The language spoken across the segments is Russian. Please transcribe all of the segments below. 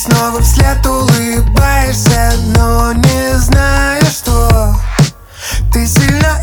снова вслед улыбаешься, но не знаешь, что ты сильно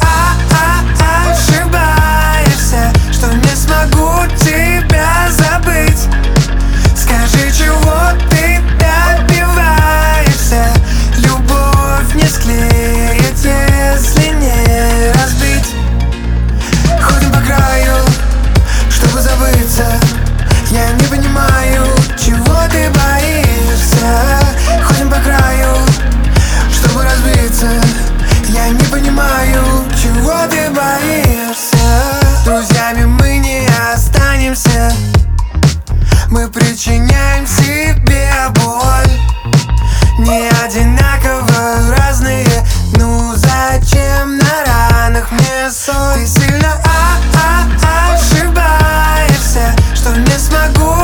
ошибаешься, что не смогу тебя забыть. Скажи, чего ты добиваешься? Любовь не склеит, если не разбить. Ходим по краю, чтобы забыться. Я не понимаю, чего ты боишься. Ходим по краю, чтобы разбиться. Я не понимаю, чего ты боишься. Друзьями мы не останемся. Мы причиняем себе боль. Не одинаково разные. Ну зачем на ранах мне соль? Ты сильно ошибаешься, что не смогу